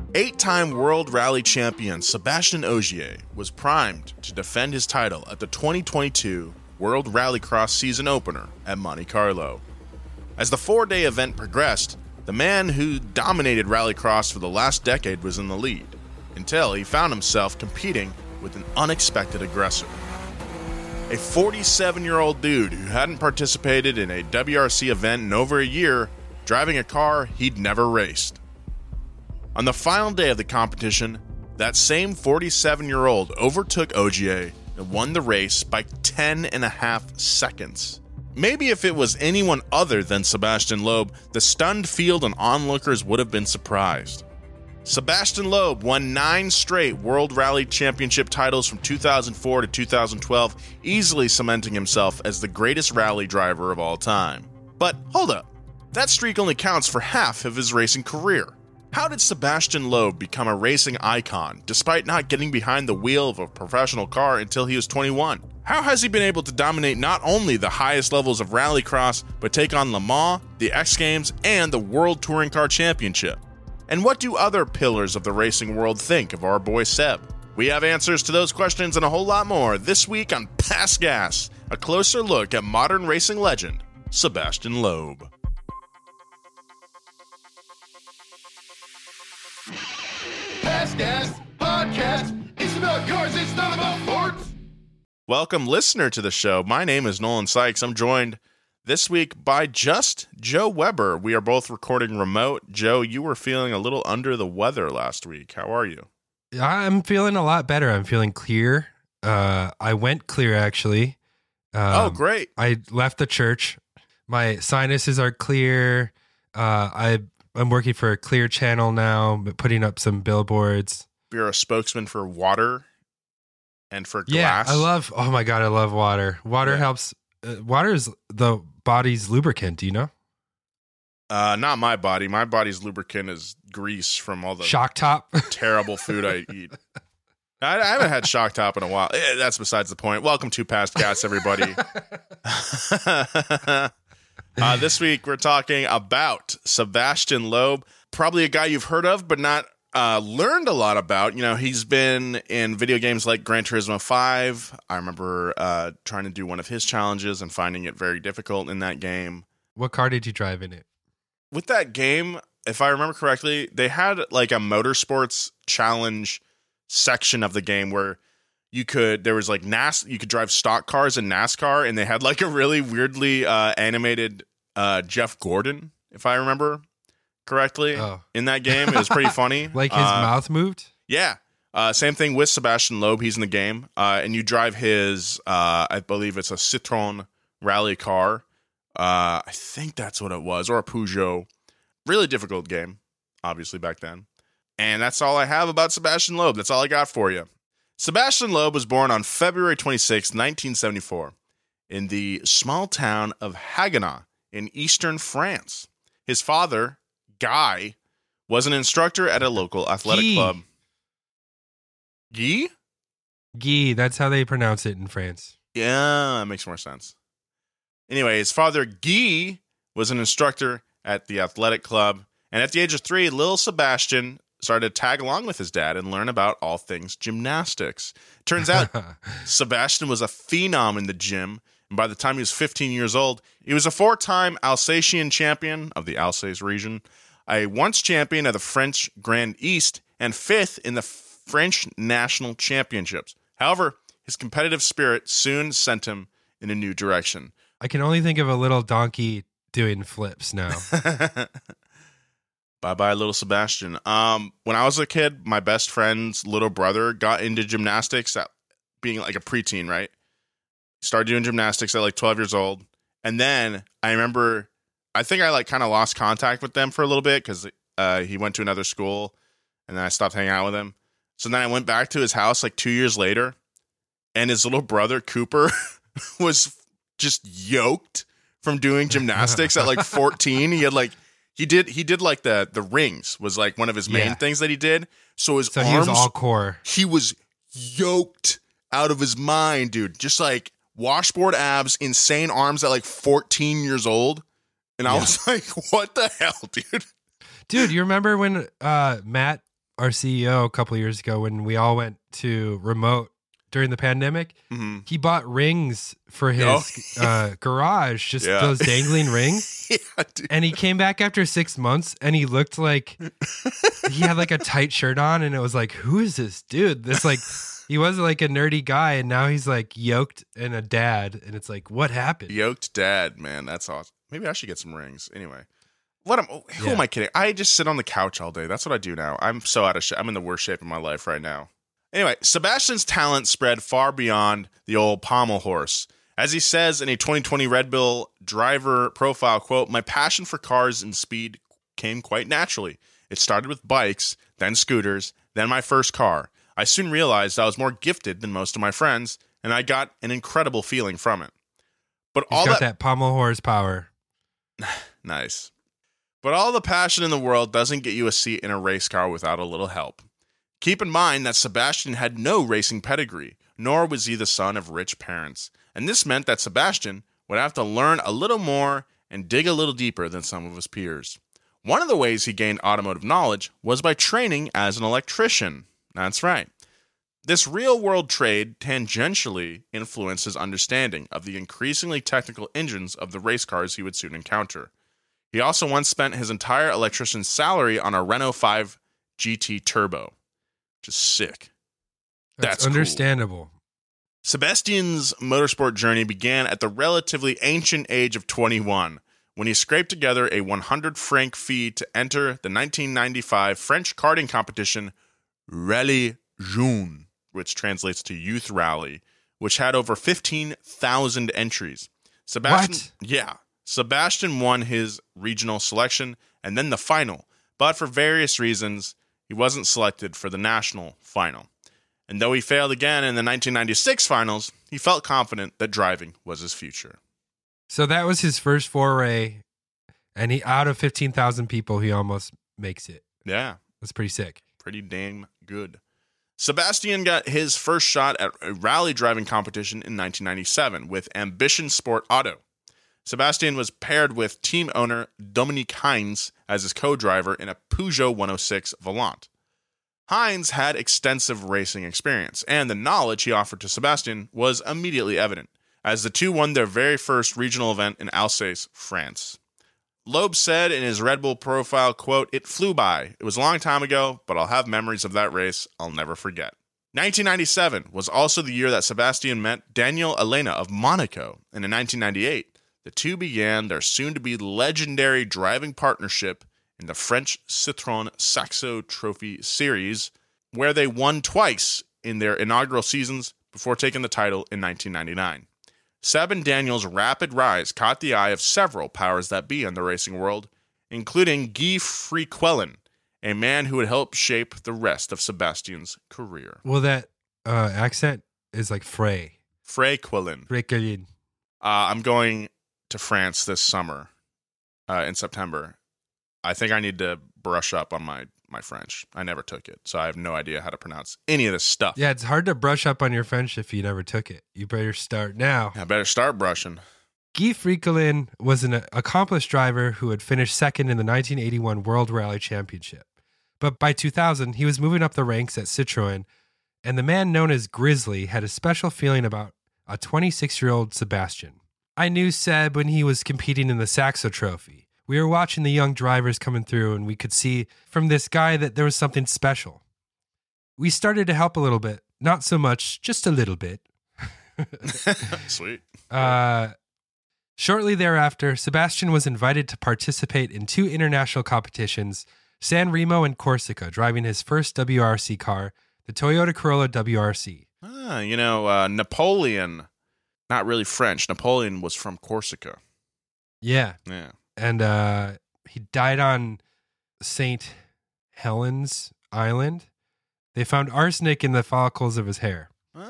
8-time World Rally champion Sébastien Ogier was primed to defend his title at the 2022 World Rallycross season opener at Monte Carlo. As the 4-day event progressed, the man who dominated Rallycross for the last decade was in the lead, until he found himself competing with an unexpected aggressor. A 47-year-old dude who hadn't participated in a WRC event in over a year, driving a car he'd never raced. On the final day of the competition, that same 47-year-old overtook Ogier and won the race by 10.5 seconds. Maybe if it was anyone other than Sébastien Loeb, the stunned field and onlookers would have been surprised. Sébastien Loeb won 9 straight World Rally Championship titles from 2004 to 2012, easily cementing himself as the greatest rally driver of all time. But hold up, that streak only counts for half of his racing career. How did Sébastien Loeb become a racing icon, despite not getting behind the wheel of a professional car until he was 21? How has he been able to dominate not only the highest levels of Rallycross, but take on Le Mans, the X Games, and the World Touring Car Championship? And what do other pillars of the racing world think of our boy Seb? We have answers to those questions and a whole lot more this week on Pass Gas, a closer look at modern racing legend, Sébastien Loeb. Pass Gas Podcast. It's about cars, it's not about forts. Welcome, listener, to the show. My name is Nolan Sykes. I'm joined this week by just Joe Weber. We are both recording remote. Joe, you were feeling a little under the weather last week. How are you? I'm feeling a lot better. I'm feeling clear. I went clear, actually. Oh, great. I left the church. My sinuses are clear. I'm working for a Clear Channel now, putting up some billboards. You're a spokesman for water and for yeah, glass. I love water. Water helps. Water is the body's lubricant, do you know? Not my body. My body's lubricant is grease from all the Shock Top. terrible food I eat. I haven't had Shock Top in a while. That's besides the point. Welcome to Past Gas, everybody. This week, we're talking about Sébastien Loeb, probably a guy you've heard of, but not learned a lot about. You know, he's been in video games like Gran Turismo 5. I remember trying to do one of his challenges and finding it very difficult in that game. What car did you drive in it? With that game, if I remember correctly, they had like a motorsports challenge section of the game where you could drive stock cars in NASCAR, and they had like a really weirdly animated Jeff Gordon, if I remember correctly, in that game. It was pretty funny. Like his mouth moved? Yeah. Same thing with Sébastien Loeb. He's in the game. And you drive his, I believe it's a Citroën rally car. I think that's what it was, or a Peugeot. Really difficult game, obviously, back then. And that's all I have about Sébastien Loeb. That's all I got for you. Sébastien Loeb was born on February 26, 1974, in the small town of Haguenau in eastern France. His father, Guy, was an instructor at a local athletic club. Guy? Guy, that's how they pronounce it in France. Yeah, that makes more sense. Anyway, his father, Guy, was an instructor at the athletic club, and at the age of 3, little Sébastien started to tag along with his dad and learn about all things gymnastics. Turns out Sébastien was a phenom in the gym, and by the time he was 15 years old, he was a 4-time Alsatian champion of the Alsace region, a once champion of the French Grand East, and 5th in the French National Championships. However, his competitive spirit soon sent him in a new direction. I can only think of a little donkey doing flips now. Bye-bye, little Sébastien. When I was a kid, my best friend's little brother got into gymnastics at being like a preteen, right? Started doing gymnastics at like 12 years old. And then I remember, I think I like kind of lost contact with them for a little bit because he went to another school, and then I stopped hanging out with him. So then I went back to his house like 2 years later, and his little brother, Cooper, was just yoked from doing gymnastics at like 14. He had like, He did like the rings was like one of his main things that he did. So his arms, he was all core. He was yoked out of his mind, dude. Just like washboard abs, insane arms at like 14 years old. And I was like, what the hell, dude? Dude, you remember when Matt our CEO, a couple years ago when we all went to remote during the pandemic. Mm-hmm. He bought rings for his garage, just those dangling rings. Yeah, dude. And he came back after 6 months and he looked like he had like a tight shirt on. And it was like, who is this dude? This like, he was like a nerdy guy. And now he's like yoked and a dad. And it's like, what happened? Yoked dad, man. That's awesome. Maybe I should get some rings. Anyway, who am I kidding? I just sit on the couch all day. That's what I do now. I'm so out of shape. I'm in the worst shape of my life right now. Anyway, Sebastian's talent spread far beyond the old pommel horse. As he says in a 2020 Red Bull driver profile, quote, "My passion for cars and speed came quite naturally. It started with bikes, then scooters, then my first car. I soon realized I was more gifted than most of my friends, and I got an incredible feeling from it. But He's got that pommel horse power." Nice. But all the passion in the world doesn't get you a seat in a race car without a little help. Keep in mind that Sebastian had no racing pedigree, nor was he the son of rich parents. And this meant that Sebastian would have to learn a little more and dig a little deeper than some of his peers. One of the ways he gained automotive knowledge was by training as an electrician. That's right. This real-world trade tangentially influenced his understanding of the increasingly technical engines of the race cars he would soon encounter. He also once spent his entire electrician's salary on a Renault 5 GT Turbo. Which is sick. That's understandable. Cool. Sebastian's motorsport journey began at the relatively ancient age of 21, when he scraped together a 100 franc fee to enter the 1995 French karting competition Rallye Jaune, which translates to Youth Rally, which had over 15,000 entries. Sebastian won his regional selection and then the final, but for various reasons, he wasn't selected for the national final. And though he failed again in the 1996 finals, he felt confident that driving was his future. So that was his first foray, and he out of 15,000 people, he almost makes it. Yeah. That's pretty sick. Pretty damn good. Sebastian got his first shot at a rally driving competition in 1997 with Ambition Sport Auto. Sebastian was paired with team owner Dominique Heinz as his co-driver in a Peugeot 106 Volant. Heinz had extensive racing experience, and the knowledge he offered to Sebastian was immediately evident, as the two won their very first regional event in Alsace, France. Loeb said in his Red Bull profile, quote, "It flew by. It was a long time ago, but I'll have memories of that race I'll never forget." 1997 was also the year that Sebastian met Daniel Elena of Monaco, and in 1998, the two began their soon-to-be legendary driving partnership in the French Citroën Saxo Trophy Series, where they won twice in their inaugural seasons before taking the title in 1999. Seb and Daniel's rapid rise caught the eye of several powers that be in the racing world, including Guy Freiquelin, a man who would help shape the rest of Sebastian's career. Well, that accent is like Freiquelin. Freiquelin. I'm going to France this summer, in September. I think I need to brush up on my French. I never took it, so I have no idea how to pronounce any of this stuff. Yeah, it's hard to brush up on your French if you never took it. You better start now. I better start brushing. Guy Freiquelin was an accomplished driver who had finished second in the 1981 World Rally Championship. But by 2000, he was moving up the ranks at Citroën, and the man known as Grizzly had a special feeling about a 26-year-old Sebastian. I knew Seb when he was competing in the Saxo Trophy. We were watching the young drivers coming through, and we could see from this guy that there was something special. We started to help a little bit. Not so much, just a little bit. Sweet. Shortly thereafter, Sebastian was invited to participate in two international competitions, San Remo and Corsica, driving his first WRC car, the Toyota Corolla WRC. Napoleon, not really French. Napoleon was from Corsica. Yeah. Yeah. And he died on St. Helens Island. They found arsenic in the follicles of his hair.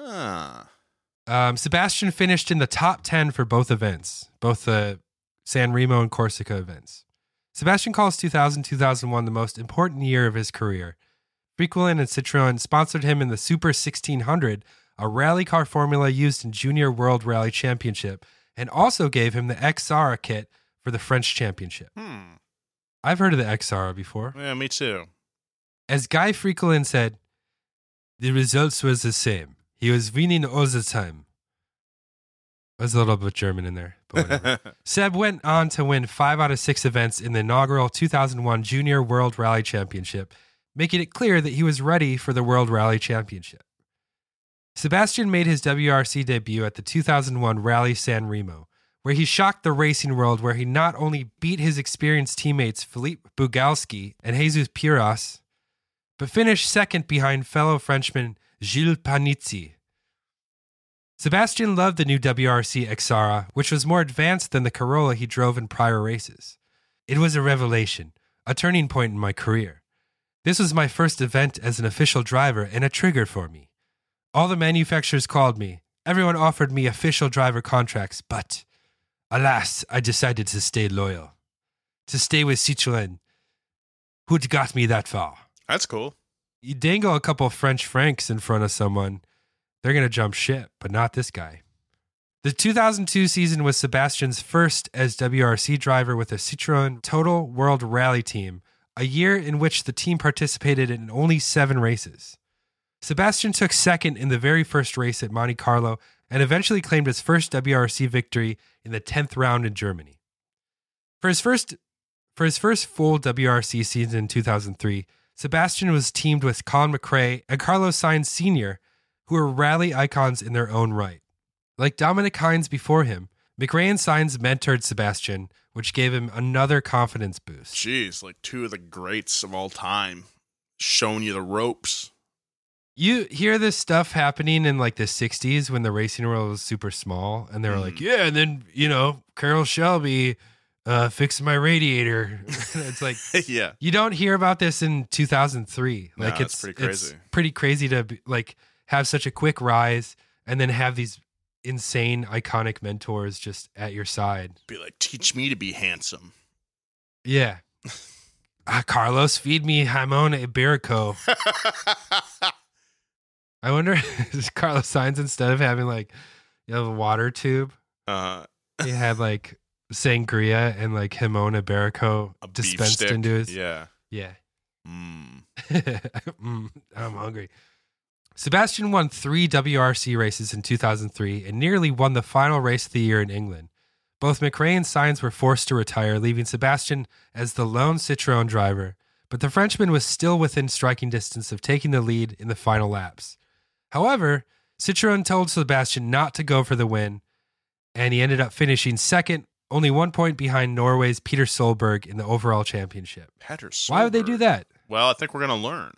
Sebastian finished in the top 10 for both events, both the San Remo and Corsica events. Sebastian calls 2000-2001 the most important year of his career. Freiquelin and Citroën sponsored him in the Super 1600, a rally car formula used in Junior World Rally Championship, and also gave him the XR kit for the French Championship. I've heard of the XR before. Yeah, me too. As Guy Frickelin said, the results was the same. He was winning all the time. There's a little bit German in there, but whatever. Seb went on to win 5 out of 6 events in the inaugural 2001 Junior World Rally Championship, making it clear that he was ready for the World Rally Championship. Sebastian made his WRC debut at the 2001 Rally San Remo, where he shocked the racing world, where he not only beat his experienced teammates Philippe Bugalski and Jesus Piras, but finished second behind fellow Frenchman Gilles Panizzi. Sebastian loved the new WRC Xara, which was more advanced than the Corolla he drove in prior races. It was a revelation, a turning point in my career. This was my first event as an official driver and a trigger for me. All the manufacturers called me. Everyone offered me official driver contracts, but alas, I decided to stay loyal. To stay with Citroën, who'd got me that far. That's cool. You dangle a couple of French francs in front of someone, they're going to jump ship, but not this guy. The 2002 season was Sebastian's first as WRC driver with a Citroën Total World Rally team, a year in which the team participated in only 7 races. Sebastian took second in the very first race at Monte Carlo and eventually claimed his first WRC victory in the 10th round in Germany. For his first full WRC season in 2003, Sebastian was teamed with Colin McRae and Carlos Sainz Sr., who were rally icons in their own right. Like Dominic Hines before him, McRae and Sainz mentored Sebastian, which gave him another confidence boost. Jeez, like 2 of the greats of all time, showing you the ropes. You hear this stuff happening in like the 60s when the racing world was super small, and they were like, yeah, and then, Carroll Shelby fixed my radiator. It's like, yeah, you don't hear about this in 2003. Like, it's pretty crazy. It's pretty crazy to have such a quick rise and then have these insane, iconic mentors just at your side. Be like, teach me to be handsome. Yeah. Carlos, feed me Jamon Iberico. I wonder, is Carlos Sainz, instead of having a water tube, he had sangria and Jamon Iberico dispensed into his. Yeah. Yeah. Mm. I'm hungry. Sebastian won 3 WRC races in 2003 and nearly won the final race of the year in England. Both McRae and Sainz were forced to retire, leaving Sebastian as the lone Citroën driver, but the Frenchman was still within striking distance of taking the lead in the final laps. However, Citroën told Sebastian not to go for the win, and he ended up finishing second, only 1 point behind Norway's Peter Solberg in the overall championship. Why would they do that? Well, I think we're going to learn.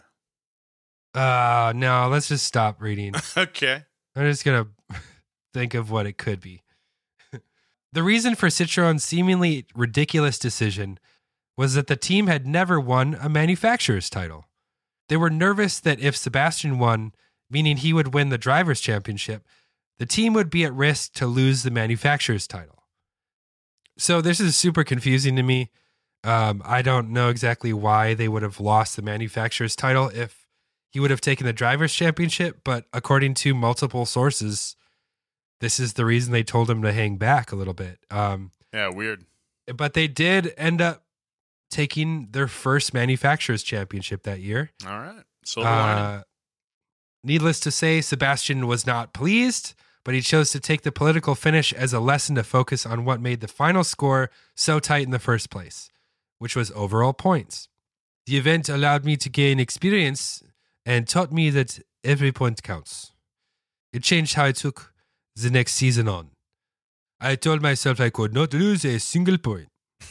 No, let's just stop reading. Okay. I'm just going to think of what it could be. The reason for Citroën's seemingly ridiculous decision was that the team had never won a manufacturer's title. They were nervous that if Sebastian won, meaning he would win the driver's championship, the team would be at risk to lose the manufacturer's title. So this is super confusing to me. I don't know exactly why they would have lost the manufacturer's title if he would have taken the driver's championship, but according to multiple sources, this is the reason they told him to hang back a little bit. Yeah, weird. But they did end up taking their first manufacturer's championship that year. All right. So needless to say, Sebastian was not pleased, but he chose to take the political finish as a lesson to focus on what made the final score so tight in the first place, which was overall points. The event allowed me to gain experience and taught me that every point counts. It changed how I took the next season on. I told myself I could not lose a single point.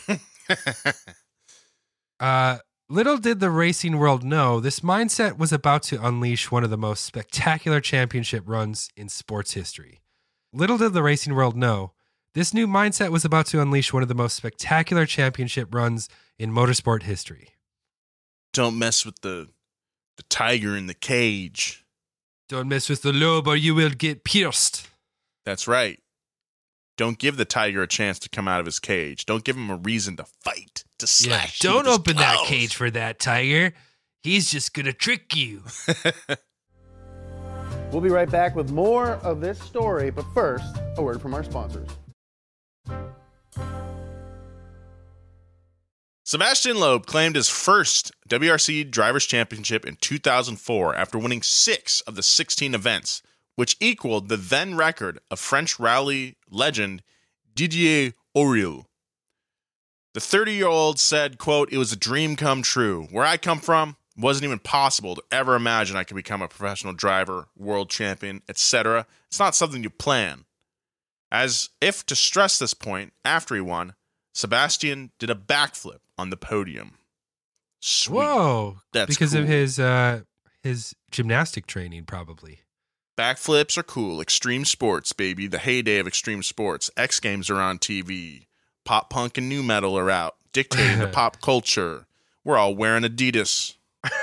Little did the racing world know, this mindset was about to unleash one of the most spectacular championship runs in sports history. Little did the racing world know, this new mindset was about to unleash one of the most spectacular championship runs in motorsport history. Don't mess with the tiger in the cage. Don't mess with the lobe or you will get pierced. That's right. Don't give the tiger a chance to come out of his cage. Don't give him a reason to fight, to slash. Don't open that cage for that tiger. He's just going to trick you. We'll be right back with more of this story, but first, a word from our sponsors. Sebastian Loeb claimed his first WRC Drivers' Championship in 2004 after winning 6 of the 16 events, which equaled the then record of French rally legend Didier Auriol. The 30-year-old said, quote, "It was a dream come true. Where I come from, it wasn't even possible to ever imagine I could become a professional driver, world champion, etc. It's not something you plan." As if to stress this point, after he won, Sebastian did a backflip on the podium. Sweet. Whoa. That's because cool. of his gymnastic training, probably. Backflips are cool. Extreme sports, baby. The heyday of extreme sports. X Games are on TV. Pop punk and new metal are out, dictating the pop culture. We're all wearing Adidas.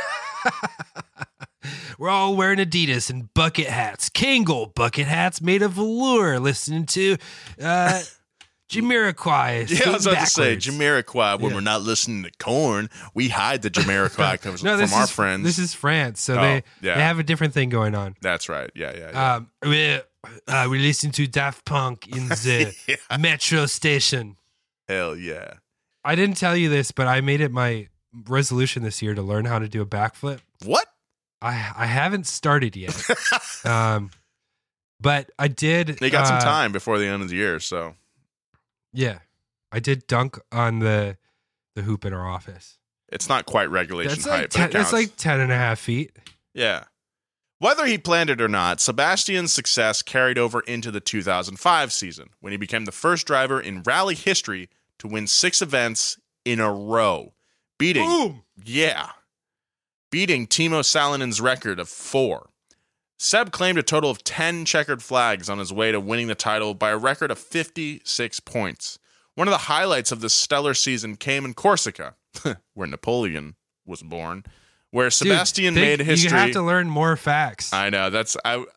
We're all wearing Adidas and bucket hats. Kangol bucket hats made of velour. Listening to Jamiroquai. Yeah, I was about to say backwards. Jamiroquai. When we're not listening to Korn, we hide the Jamiroquai comes No, from our friends. This is France, so Oh, they have a different thing going on. That's right. Yeah. We listen to Daft Punk in the metro station. Hell yeah. I didn't tell you this, but I made it my resolution this year to learn how to do a backflip. What? I haven't started yet, but I did. They got some time before the end of the year, so. Yeah, I did dunk on the hoop in our office. It's not quite regulation That's height, like but it counts. that's like 10.5 feet. Yeah. Whether he planned it or not, Sebastian's success carried over into the 2005 season, when he became the first driver in rally history to win 6 events in a row, beating Boom! beating Timo Salinen's record of 4. Seb claimed a total of 10 checkered flags on his way to winning the title by a record of 56 points. One of the highlights of this stellar season came in Corsica, where Napoleon was born, where Sebastian made history. You have to learn more facts. I know. That's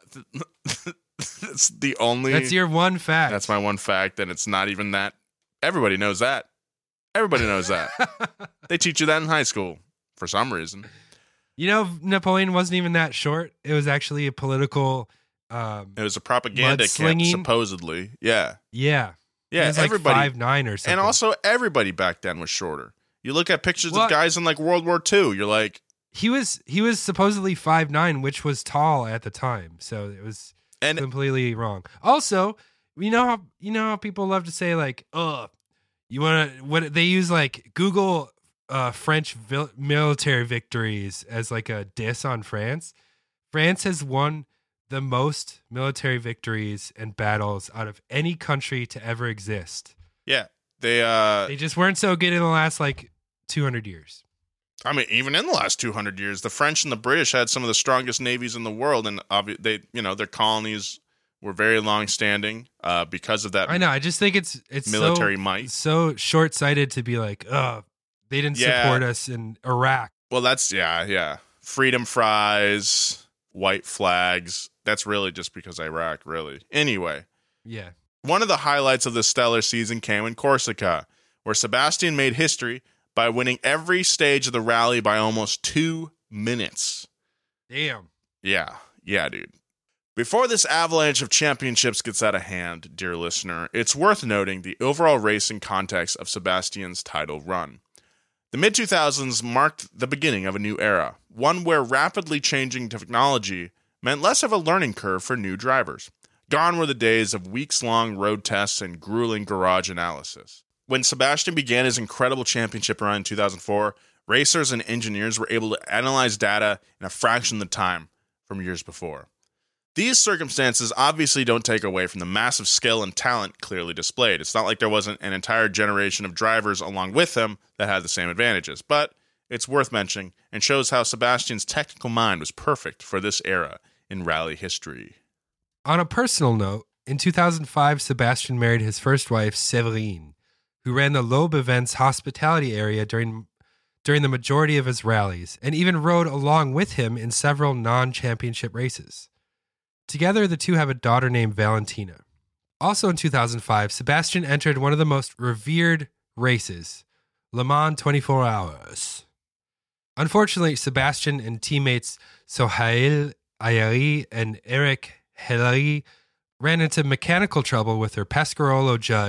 the only. That's your one fact. That's my one fact, and it's not even that. Everybody knows that. Everybody knows that. They teach you that in high school for some reason. You know, Napoleon wasn't even that short. It was actually a political. It was a propaganda camp, mudslinging. supposedly. Yeah. Yeah. Yeah. He was like everybody. 5'9" or something. And also, everybody back then was shorter. You look at pictures Well, of guys in like World War II, you're like. he was supposedly 5'9", which was tall at the time. So it was And completely wrong. Also, you know how people love to say like, "Oh, you want to?" What they use like Google French military victories as like a diss on France. France has won the most military victories and battles out of any country to ever exist. yeah, they They just weren't so good in the last like 200 years. I mean, even in the last 200 years, the French and the British had some of the strongest navies in the world, and their colonies were very long-standing because of that. I know. I just think it's military might. so short-sighted to be like, oh, they didn't support us in Iraq. Well, that's yeah. Freedom fries, white flags. That's really just because Iraq, really. Anyway, Yeah. one of the highlights of the stellar season came in Corsica, where Sebastian made history by winning every stage of the rally by almost 2 minutes. Damn. Yeah, dude. Before this avalanche of championships gets out of hand, dear listener, it's worth noting the overall racing context of Sebastian's title run. The mid-2000s marked the beginning of a new era, one where rapidly changing technology meant less of a learning curve for new drivers. Gone were the days of weeks-long road tests and grueling garage analysis. When Sebastian began his incredible championship run in 2004, racers and engineers were able to analyze data in a fraction of the time from years before. These circumstances obviously don't take away from the massive skill and talent clearly displayed. It's not like there wasn't an entire generation of drivers along with him that had the same advantages, but it's worth mentioning and shows how Sebastian's technical mind was perfect for this era in rally history. On a personal note, in 2005, Sebastian married his first wife, Séverine, who ran the Loeb Events hospitality area during the majority of his rallies, and even rode along with him in several non-championship races. Together, the two have a daughter named Valentina. Also in 2005, Sebastian entered one of the most revered races, Le Mans 24 Hours. Unfortunately, Sebastian and teammates Sohail Ayari and Eric Helleri ran into mechanical trouble with their Pescarolo Judd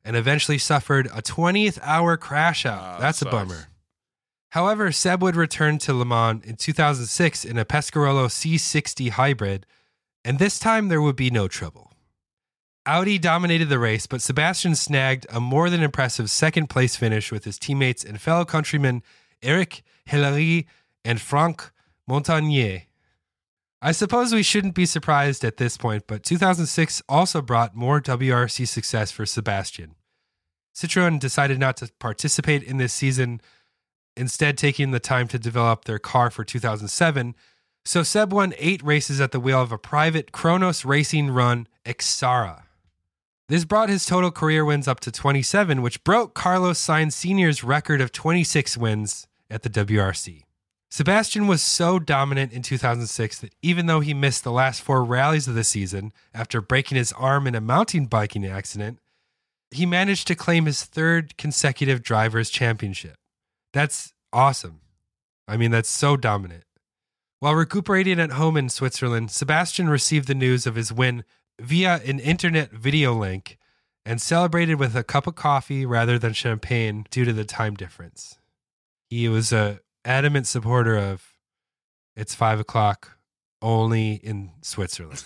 and eventually suffered a 20th hour crash out. That's a sucks. bummer. However, Seb would return to Le Mans in 2006 in a Pescarolo C60 hybrid, and this time there would be no trouble. Audi dominated the race, but Sebastian snagged a more than impressive second-place finish with his teammates and fellow countrymen Eric Hilary and Franck Montagnier. I suppose we shouldn't be surprised at this point, but 2006 also brought more WRC success for Sebastian. Citroën decided not to participate in this season, instead taking the time to develop their car for 2007, so Seb won 8 races at the wheel of a private Kronos Racing run Exara. This brought his total career wins up to 27, which broke Carlos Sainz Sr.'s record of 26 wins at the WRC. Sebastian was so dominant in 2006 that even though he missed the last 4 rallies of the season after breaking his arm in a mountain biking accident, he managed to claim his 3rd consecutive Drivers' Championship. That's awesome. I mean, that's so dominant. While recuperating at home in Switzerland, Sebastian received the news of his win via an internet video link and celebrated with a cup of coffee rather than champagne due to the time difference. He was a adamant supporter of it's 5 o'clock only in Switzerland.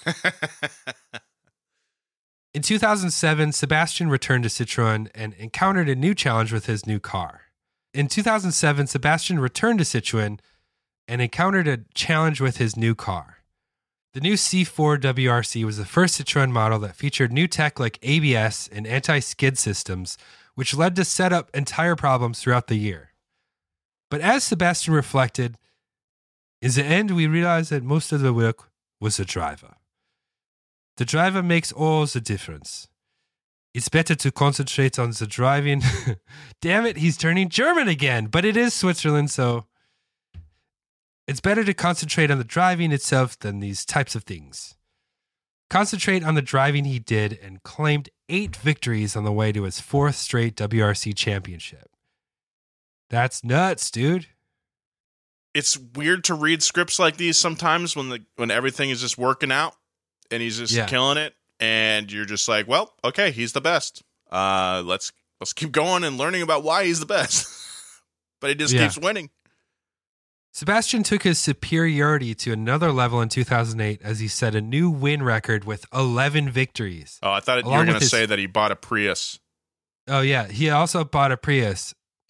In 2007, Sebastian returned to Citroën and encountered a new challenge with his new car. In 2007, Sebastian returned to Citroën and encountered a challenge with his new car. The new C4 WRC was the first Citroën model that featured new tech like ABS and anti-skid systems, which led to setup and tire problems throughout the year. But as Sebastian reflected, in the end, we realized that most of the work was the driver. The driver makes all the difference. It's better to concentrate on the driving. Damn it, he's turning German again. But it is Switzerland, so it's better to concentrate on the driving itself than these types of things. Concentrate on the driving he did and claimed 8 victories on the way to his 4th straight WRC championship. That's nuts, dude. It's weird to read scripts like these sometimes when everything is just working out and he's just killing it. And you're just like, well, okay, he's the best. Let's keep going and learning about why he's the best. But he just keeps winning. Sebastian took his superiority to another level in 2008 as he set a new win record with 11 victories. Oh, I thought you were going to say that he bought a Prius. Oh, yeah. He also bought a Prius.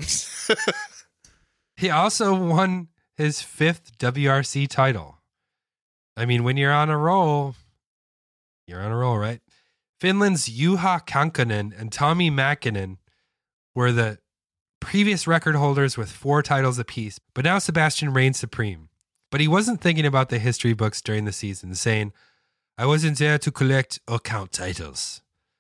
He also won his 5th WRC title. I mean, when you're on a roll, you're on a roll, right? Finland's Juha Kankkonen and Tommi Mäkinen were the previous record holders with 4 titles apiece, but now Sebastian reigned supreme. But he wasn't thinking about the history books during the season, saying, I wasn't there to collect or count titles.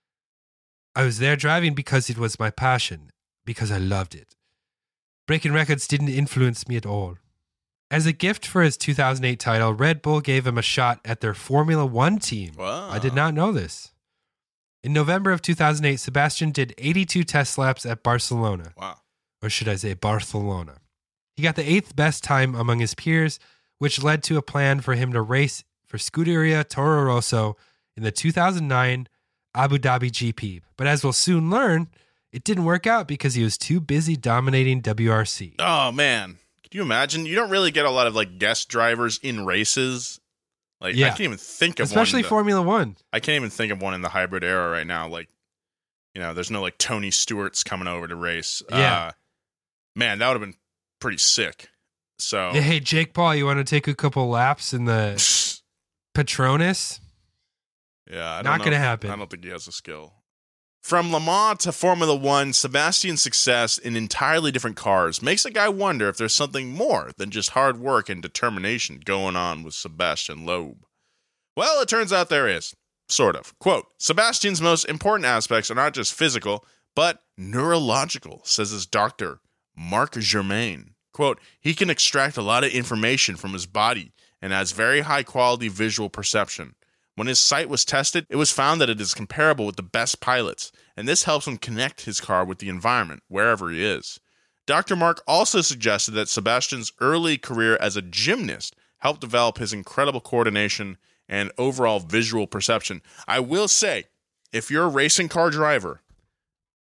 I was there driving because it was my passion, because I loved it. Breaking records didn't influence me at all. As a gift for his 2008 title, Red Bull gave him a shot at their Formula One team. Wow. I did not know this. In November of 2008, Sebastian did 82 test laps at Barcelona. Wow. Or should I say Barcelona. He got the 8th best time among his peers, which led to a plan for him to race for Scuderia Toro Rosso in the 2009 Abu Dhabi GP. But as we'll soon learn, it didn't work out because he was too busy dominating WRC. Oh, man. Can you imagine? You don't really get a lot of like guest drivers in races. I can't even think of one. Especially Formula One. I can't even think of one in the hybrid era right now. There's no like Tony Stewart's coming over to race. Yeah. Man, that would have been pretty sick. So, Hey, Jake Paul, you want to take a couple laps in the Petronas? Yeah, Not going to happen. I don't think he has the skill. From Le Mans to Formula One, Sebastian's success in entirely different cars makes a guy wonder if there's something more than just hard work and determination going on with Sebastian Loeb. Well, it turns out there is. Sort of. Quote, Sebastian's most important aspects are not just physical, but neurological, says his doctor, Marc Germain. Quote, he can extract a lot of information from his body and has very high quality visual perception. When his sight was tested, it was found that it is comparable with the best pilots, and this helps him connect his car with the environment, wherever he is. Dr. Mark also suggested that Sebastian's early career as a gymnast helped develop his incredible coordination and overall visual perception. I will say, if you're a racing car driver,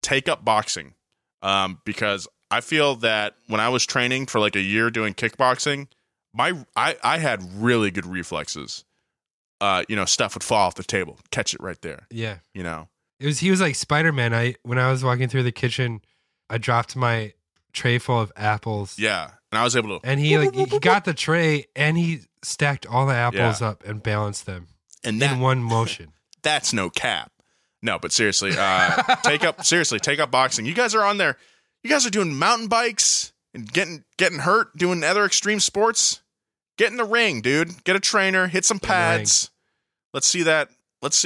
take up boxing, because I feel that when I was training for like a year doing kickboxing, I had really good reflexes. Stuff would fall off the table, catch it right there. Yeah. He was like Spider-Man. When I was walking through the kitchen, I dropped my tray full of apples. Yeah. And I was able to, and he got the tray and he stacked all the apples up and balanced them in one motion. That's no cap. No, but seriously, take up boxing. You guys are on there. You guys are doing mountain bikes and getting hurt, doing other extreme sports. Get in the ring, dude. Get a trainer, hit some pads. Let's see that. Let's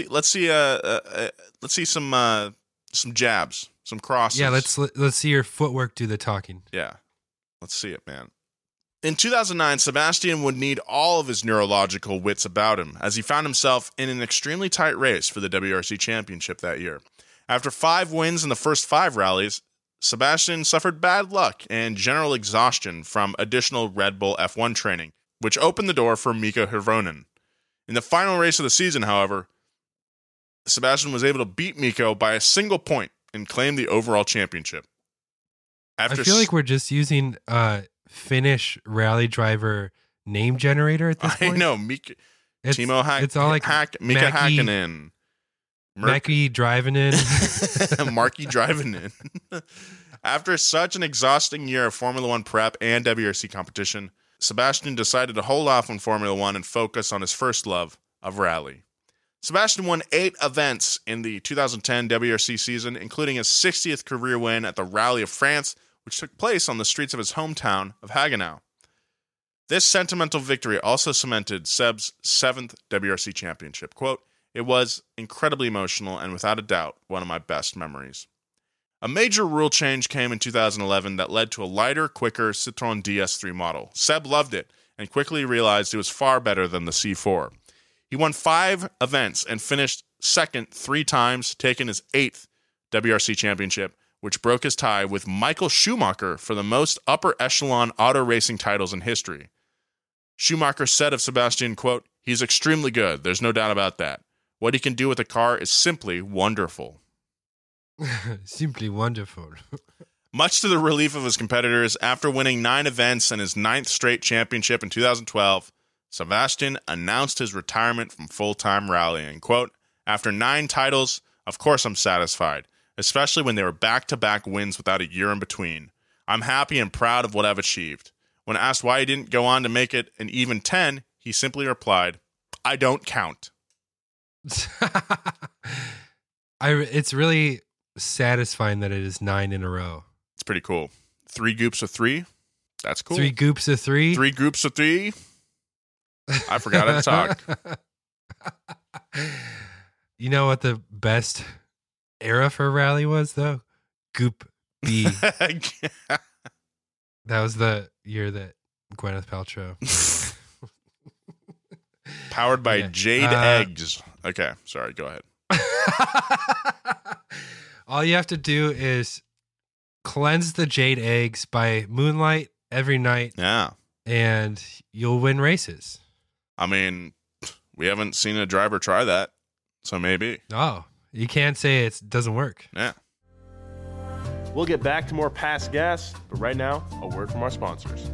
see some jabs, some crosses. Yeah, let's see your footwork do the talking. Yeah. Let's see it, man. In 2009, Sebastian would need all of his neurological wits about him as he found himself in an extremely tight race for the WRC Championship that year. After 5 wins in the first 5 rallies, Sebastian suffered bad luck and general exhaustion from additional Red Bull F1 training, which opened the door for Mika Hirvonen. In the final race of the season, however, Sebastian was able to beat Miko by a single point and claim the overall championship. I feel like we're just using Finnish rally driver name generator at this point. I know. Timo it's all like Mika Häkkinen. Marky driving in. Marky driving in. After such an exhausting year of Formula One prep and WRC competition, Sebastian decided to hold off on Formula One and focus on his first love of rally. Sebastian won 8 events in the 2010 WRC season, including his 60th career win at the Rally of France, which took place on the streets of his hometown of Hagenau. This sentimental victory also cemented Seb's 7th WRC championship. Quote, "It was incredibly emotional and without a doubt one of my best memories." A major rule change came in 2011 that led to a lighter, quicker Citroën DS3 model. Seb loved it and quickly realized it was far better than the C4. He won 5 events and finished second 3 times, taking his 8th WRC championship, which broke his tie with Michael Schumacher for the most upper echelon auto racing titles in history. Schumacher said of Sebastian, quote, "He's extremely good. There's no doubt about that. What he can do with a car is simply wonderful." Simply wonderful. Much to the relief of his competitors, after winning 9 events and his 9th straight championship in 2012, Sebastian announced his retirement from full-time rallying. Quote, "After 9 titles, of course I'm satisfied, especially when they were back-to-back wins without a year in between. I'm happy and proud of what I've achieved." When asked why he didn't go on to make it an even 10, he simply replied, "I don't count." It's really satisfying that it is 9 in a row. It's pretty cool. 3 groups of 3. That's cool. 3 groups of 3. 3 groups of 3. I forgot how to talk. You know what the best era for rally was, though? Goop B. That was the year that Gwyneth Paltrow. Powered by Jade Eggs. Okay, sorry, go ahead. All you have to do is cleanse the jade eggs by moonlight every night. Yeah. And you'll win races. I mean, we haven't seen a driver try that, so maybe. Oh, you can't say it doesn't work. Yeah. We'll get back to more Past Gas, but right now, a word from our sponsors.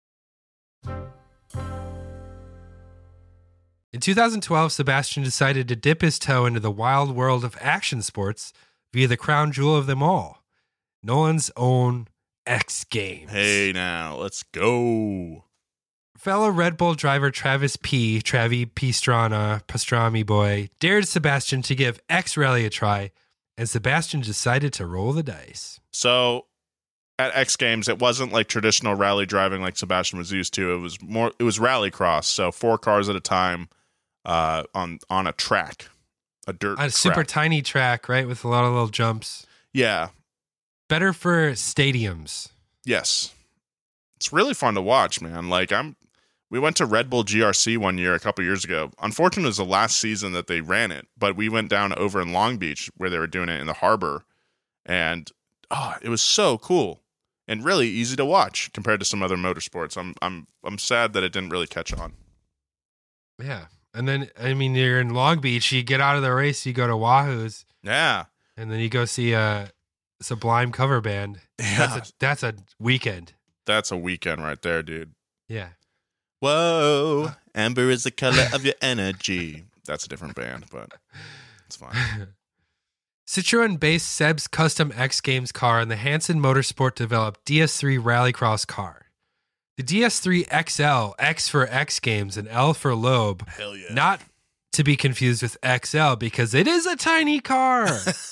In 2012, Sebastian decided to dip his toe into the wild world of action sports via the crown jewel of them all, Nolan's own X Games. Hey, now, let's go. Fellow Red Bull driver Travi Pastrami boy, dared Sebastian to give X Rally a try, and Sebastian decided to roll the dice. So, at X Games, it wasn't like traditional rally driving like Sebastian was used to. It was rallycross, so 4 cars at a time on a track, a dirt track. Super tiny track, right, with a lot of little jumps. Yeah. Better for stadiums. Yes. It's really fun to watch, man. We went to Red Bull GRC one year, a couple years ago. Unfortunately, it was the last season that they ran it, but we went down over in Long Beach where they were doing it in the harbor, and it was so cool and really easy to watch compared to some other motorsports. I'm sad that it didn't really catch on. Yeah, and then you're in Long Beach, you get out of the race, you go to Wahoo's, yeah, and then you go see Sublime cover band. Yeah. That's a weekend. That's a weekend right there, dude. Yeah. Whoa, amber is the color of your energy. That's a different band, but it's fine. Citroën based Seb's custom X Games car on the Hanson Motorsport developed DS3 Rallycross car. The DS3 XL, X for X Games and L for Loeb, Hell yeah. not to be confused with XL because it is a tiny car.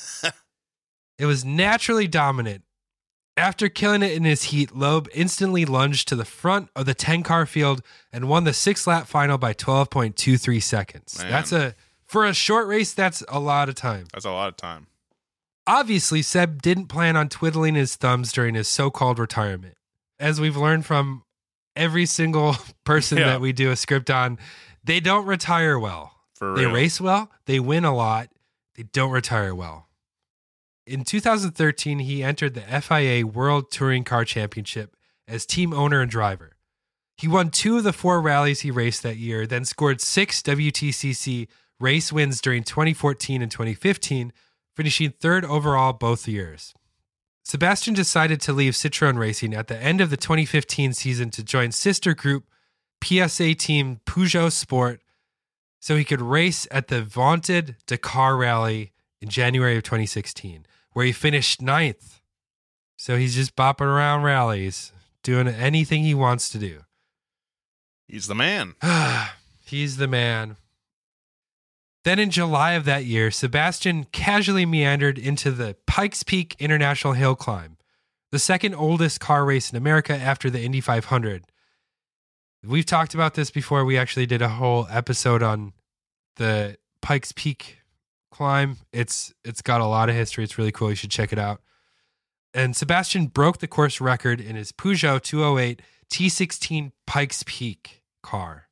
It was naturally dominant. After killing it in his heat, Loeb instantly lunged to the front of the 10-car field and won the 6-lap final by 12.23 seconds. Man. For a short race, that's a lot of time. That's a lot of time. Obviously, Seb didn't plan on twiddling his thumbs during his so-called retirement. As we've learned from every single person that we do a script on, they don't retire well. For They real. race well, they win a lot, they don't retire well. In 2013, he entered the FIA World Touring Car Championship as team owner and driver. He won 2 of the 4 rallies he raced that year, then scored 6 WTCC race wins during 2014 and 2015, finishing 3rd overall both years. Sebastian decided to leave Citroën Racing at the end of the 2015 season to join sister group PSA team Peugeot Sport so he could race at the vaunted Dakar Rally in January of 2016, where he finished 9th. So he's just bopping around rallies, doing anything he wants to do. He's the man. He's the man. Then in July of that year, Sebastian casually meandered into the Pikes Peak International Hill Climb, the second oldest car race in America after the Indy 500. We've talked about this before. We actually did a whole episode on the Pikes Peak climb. It's got a lot of history. It's really cool. You should check it out. And Sebastian broke the course record in his Peugeot 208 T16 Pikes Peak car.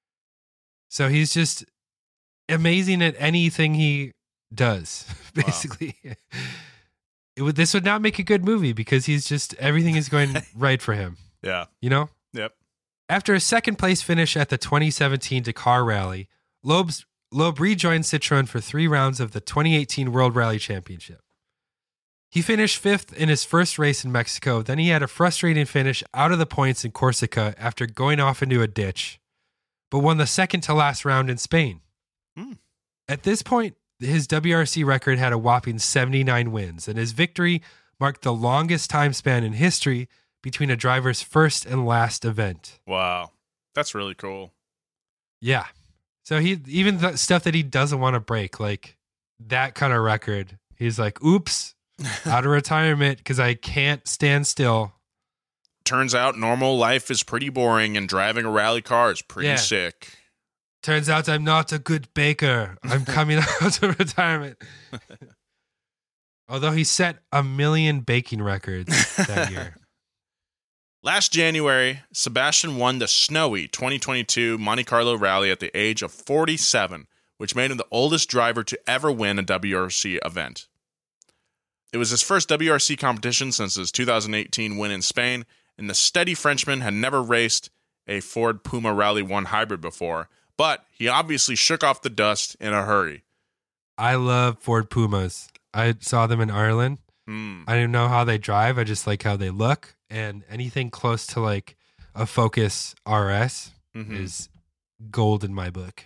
So he's just amazing at anything he does, basically. Wow. This would not make a good movie because he's just, everything is going right for him. Yeah. You know? Yep. After a second place finish at the 2017 Dakar Rally, Loeb rejoined Citroën for 3 rounds of the 2018 World Rally Championship. He finished 5th in his first race in Mexico. Then he had a frustrating finish out of the points in Corsica after going off into a ditch, but won the second to last round in Spain. At this point, his WRC record had a whopping 79 wins, and his victory marked the longest time span in history between a driver's first and last event. Wow. That's really cool. Yeah. So he, even the stuff that he doesn't want to break, like that kind of record, he's like, oops, out of retirement because I can't stand still. Turns out normal life is pretty boring and driving a rally car is pretty sick. Turns out I'm not a good baker. I'm coming out of retirement. Although he set 1 million baking records that year. Last January, Sebastian won the snowy 2022 Monte Carlo Rally at the age of 47, which made him the oldest driver to ever win a WRC event. It was his first WRC competition since his 2018 win in Spain, and the steady Frenchman had never raced a Ford Puma Rally 1 hybrid before, but he obviously shook off the dust in a hurry. I love Ford Pumas. I saw them in Ireland. I don't know how they drive. I just like how they look. And anything close to like a Focus RS is gold in my book.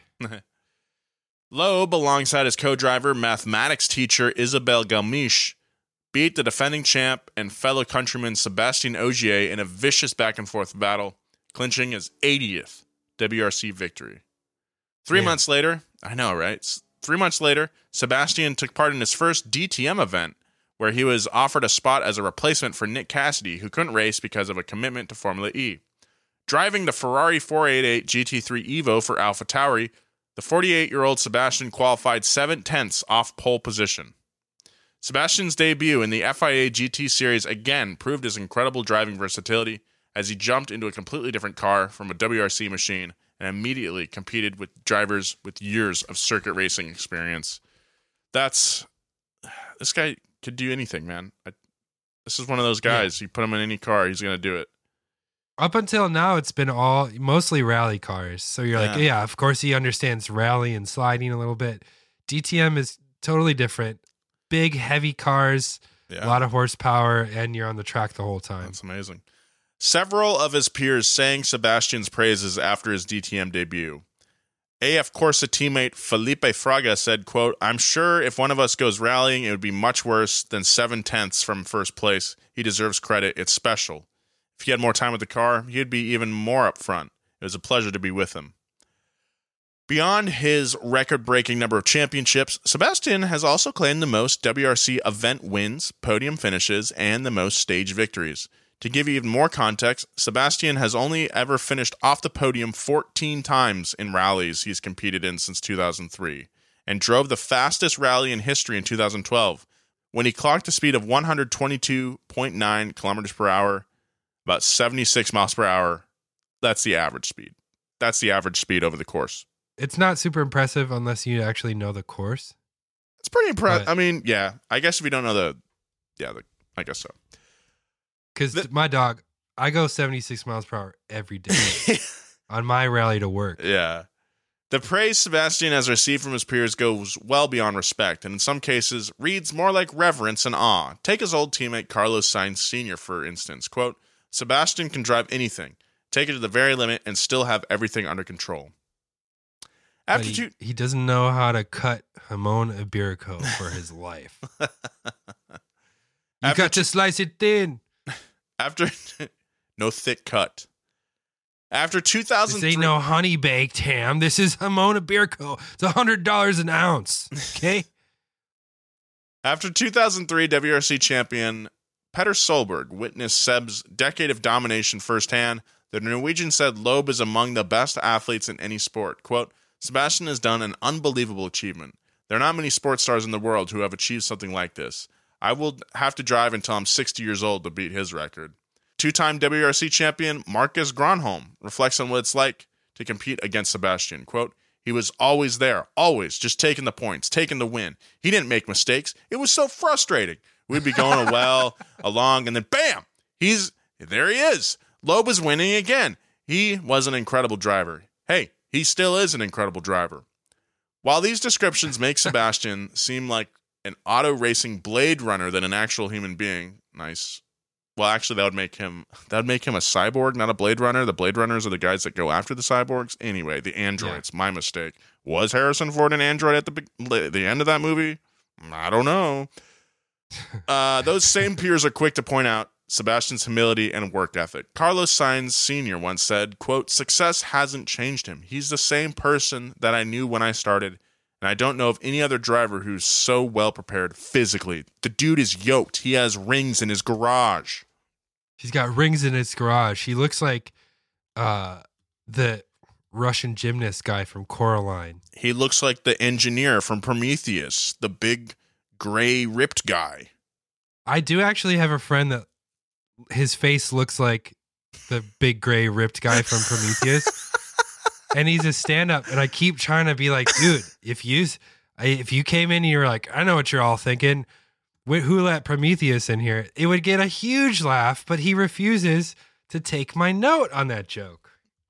Loeb, alongside his co-driver, mathematics teacher Isabelle Galmiche, beat the defending champ and fellow countryman Sébastien Ogier in a vicious back-and-forth battle, clinching his 80th WRC victory. 3 months later, I know, right? 3 months later, Sebastian took part in his first DTM event, where he was offered a spot as a replacement for Nick Cassidy, who couldn't race because of a commitment to Formula E. Driving the Ferrari 488 GT3 Evo for AlphaTauri, the 48-year-old Sebastian qualified 7/10 off pole position. Sebastian's debut in the FIA GT Series again proved his incredible driving versatility as he jumped into a completely different car from a WRC machine and immediately competed with drivers with years of circuit racing experience. This guy could do anything, man. This is one of those guys. You put him in any car, he's going to do it. Up until now, it's been mostly rally cars. So you're like, yeah, of course he understands rally and sliding a little bit. DTM is totally different. Big, heavy cars. A lot of horsepower, and you're on the track the whole time. That's amazing. Several of his peers sang Sebastian's praises after his DTM debut. AF Corsa teammate Felipe Fraga said, quote, "I'm sure if one of us goes rallying, it would be much worse than 7/10 from first place. He deserves credit. It's special. If he had more time with the car, he'd be even more up front. It was a pleasure to be with him." Beyond his record-breaking number of championships, Sebastian has also claimed the most WRC event wins, podium finishes, and the most stage victories. To give you even more context, Sebastian has only ever finished off the podium 14 times in rallies he's competed in since 2003, and drove the fastest rally in history in 2012, when he clocked a speed of 122.9 kilometers per hour, about 76 miles per hour. That's the average speed. That's the average speed over the course. It's not super impressive unless you actually know the course. It's pretty impressive. I mean, yeah. I guess if you don't know I guess so. Because my dog, I go 76 miles per hour every day on my rally to work. Yeah. The praise Sebastian has received from his peers goes well beyond respect, and in some cases reads more like reverence and awe. Take his old teammate Carlos Sainz Sr., for instance. Quote, "Sebastian can drive anything, take it to the very limit, and still have everything under control." He doesn't know how to cut Ramon Iberico for his life. You got to slice it thin. No thick cut. After 2003, this ain't no honey baked ham. This is Ramon Iberico. It's $100 an ounce. Okay. After 2003 WRC champion Petter Solberg witnessed Seb's decade of domination firsthand, the Norwegian said Loeb is among the best athletes in any sport. Quote, "Sebastian has done an unbelievable achievement. There are not many sports stars in the world who have achieved something like this. I will have to drive until I'm 60 years old to beat his record." Two-time WRC champion Marcus Gronholm reflects on what it's like to compete against Sebastian. Quote, "He was always there, always, just taking the points, taking the win. He didn't make mistakes. It was so frustrating. We'd be going along, and then bam, there he is. Loeb is winning again. He was an incredible driver. Hey, he still is an incredible driver." While these descriptions make Sebastian seem like an auto racing Blade Runner than an actual human being, nice. Well, actually, that would make him a cyborg, not a Blade Runner. The Blade Runners are the guys that go after the cyborgs. Anyway, the androids. Yeah. My mistake. Was Harrison Ford an android at the end of that movie? I don't know. Those same peers are quick to point out Sebastian's humility and work ethic. Carlos Sainz Sr. once said, quote, "Success hasn't changed him. He's the same person that I knew when I started, and I don't know of any other driver who's so well prepared physically. The dude is yoked. He has rings in his garage." He's got rings in his garage. He looks like the Russian gymnast guy from Coraline. He looks like the engineer from Prometheus, the big, gray, ripped guy. I do actually have a friend that his face looks like the big, gray, ripped guy from Prometheus. And he's a stand-up, and I keep trying to be like, dude, if you came in and you're like, I know what you're all thinking, who let Prometheus in here? It would get a huge laugh, but he refuses to take my note on that joke.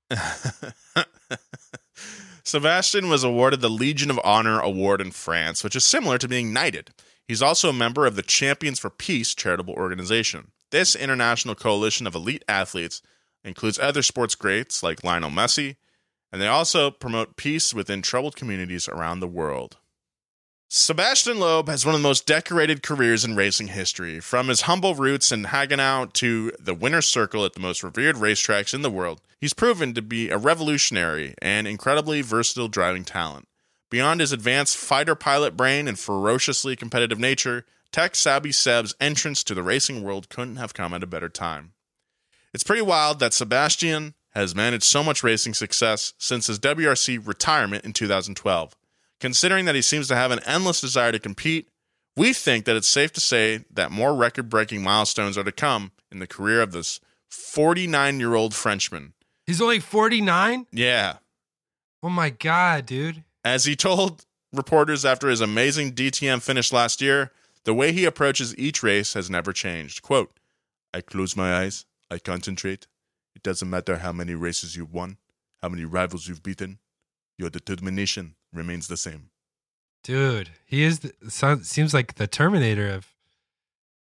Sebastian was awarded the Legion of Honor Award in France, which is similar to being knighted. He's also a member of the Champions for Peace charitable organization. This international coalition of elite athletes includes other sports greats like Lionel Messi, and they also promote peace within troubled communities around the world. Sebastian Loeb has one of the most decorated careers in racing history. From his humble roots in Hagenau to the winner's circle at the most revered racetracks in the world, he's proven to be a revolutionary and incredibly versatile driving talent. Beyond his advanced fighter pilot brain and ferociously competitive nature, tech-savvy Seb's entrance to the racing world couldn't have come at a better time. It's pretty wild that Sebastian has managed so much racing success since his WRC retirement in 2012. Considering that he seems to have an endless desire to compete, we think that it's safe to say that more record-breaking milestones are to come in the career of this 49-year-old Frenchman. He's only 49? Yeah. Oh my God, dude. As he told reporters after his amazing DTM finish last year, the way he approaches each race has never changed. Quote, "I close my eyes, I concentrate. It doesn't matter how many races you've won, how many rivals you've beaten. Your determination remains the same." Dude, he is seems like the Terminator of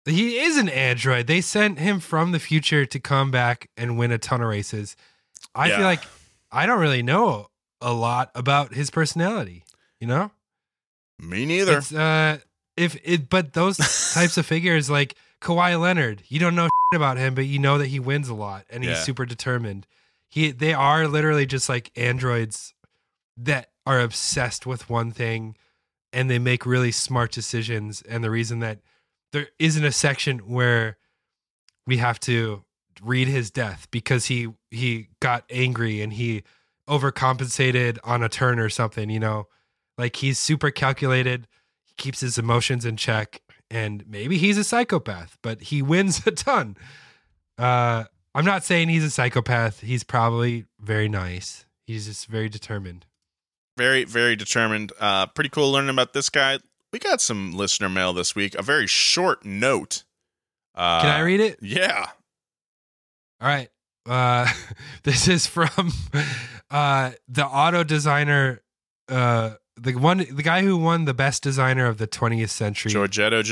He is an android. They sent him from the future to come back and win a ton of races. I feel like I don't really know a lot about his personality, you know? Me neither. But those types of figures like Kawhi Leonard, you don't know about him, but you know that he wins a lot and he's super determined. They are literally just like androids that are obsessed with one thing and they make really smart decisions. And the reason that there isn't a section where we have to read his death because he got angry and he overcompensated on a turn or something, you know, like he's super calculated. He keeps his emotions in check and maybe he's a psychopath, but he wins a ton. I'm not saying he's a psychopath. He's probably very nice. He's just very determined. Very, very determined. Pretty cool learning about this guy. We got some listener mail this week. A very short note. Can I read it? Yeah. All right. This is from the auto designer, the guy who won the best designer of the 20th century. Giorgetto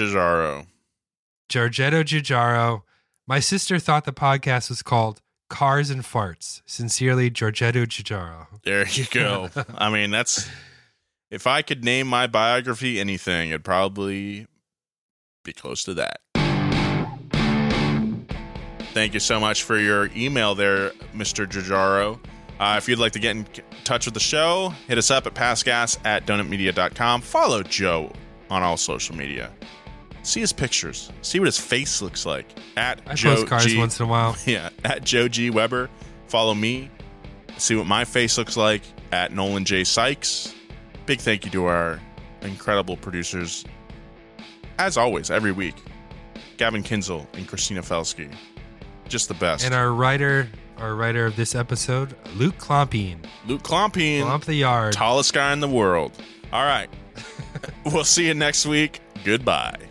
Giugiaro. My sister thought the podcast was called Cars and Farts. Sincerely, Giorgetto Giugiaro. There you go. I mean, if I could name my biography anything, it'd probably be close to that. Thank you so much for your email there, Mr. Giugiaro. If you'd like to get in touch with the show, hit us up at passgas@donutmedia.com. Follow Joe on all social media. See his pictures. See what his face looks like. I post cars once in a while. Yeah, at Joe G. Weber. Follow me. See what my face looks like at Nolan J. Sykes. Big thank you to our incredible producers. As always, every week, Gavin Kinzel and Christina Felsky. Just the best. And our writer of this episode, Luke Klompien. Klomp the yard. Tallest guy in the world. All right. We'll see you next week. Goodbye.